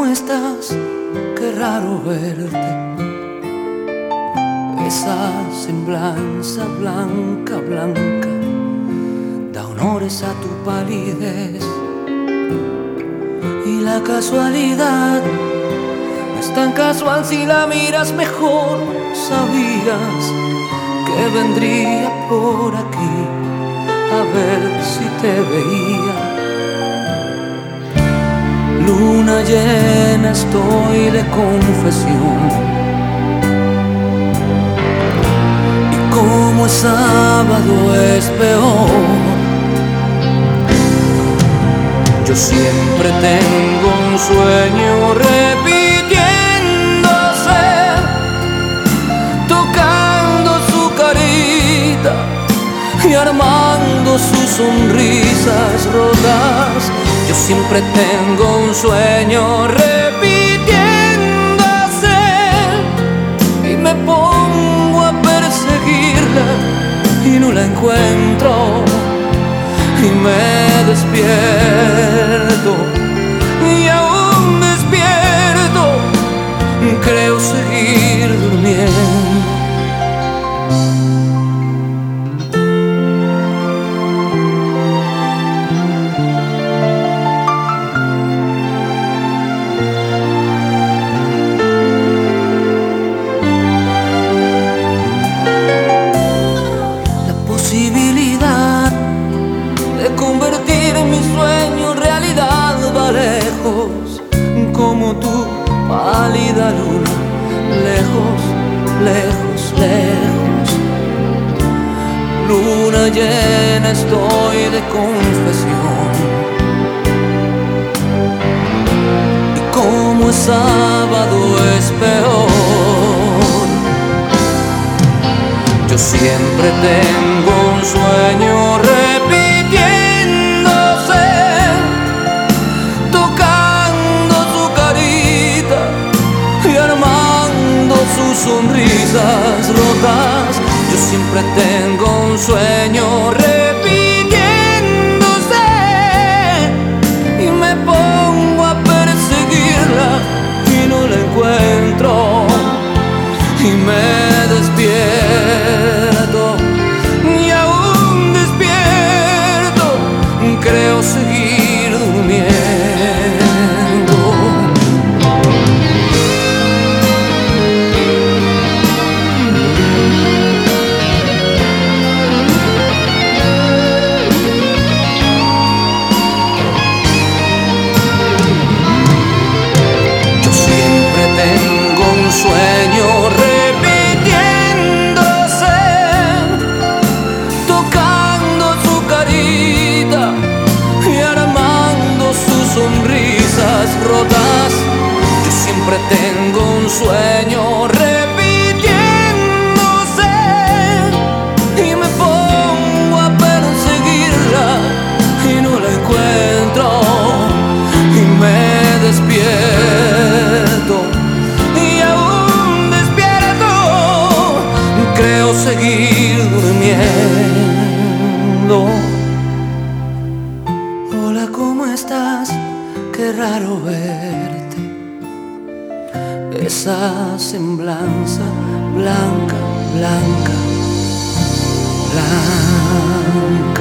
estás? Qué raro verte. Esa semblanza blanca, blanca, da honores a tu palidez. Y la casualidad no es tan casual si la miras mejor. Sabías que vendría por aquí a ver si te veía. Luna llena, estoy de confesión. Y como es sábado es peor. Yo siempre tengo un sueño repitiéndose, tocando su carita y armando sus sonrisas rotas. Yo siempre tengo un sueño repitiéndose y me pongo a perseguirla y no la encuentro y me despierto y aún despierto creo seguir durmiendo. Convertir mi sueño en realidad va lejos, como tu pálida luna, lejos, lejos, lejos. Luna llena, estoy de confesión. Y como es sábado es peor. Yo siempre tengo un sueño repitiéndose, tocando su carita y armando sus sonrisas rotas. Yo siempre tengo un sueño repitiéndose y me pongo a perseguirla y no la encuentro y me despierto y aún despierto creo seguir durmiendo. Yo siempre tengo un sueño repitiéndose, tocando su carita y armando sus sonrisas rotas. Yo siempre tengo un sueño repitiéndose y me pongo a perseguirla y no la encuentro y me despierto y aún despierto creo seguir durmiendo. Hola, ¿cómo estás? Qué raro verte. Esa semblanza blanca, blanca, blanca.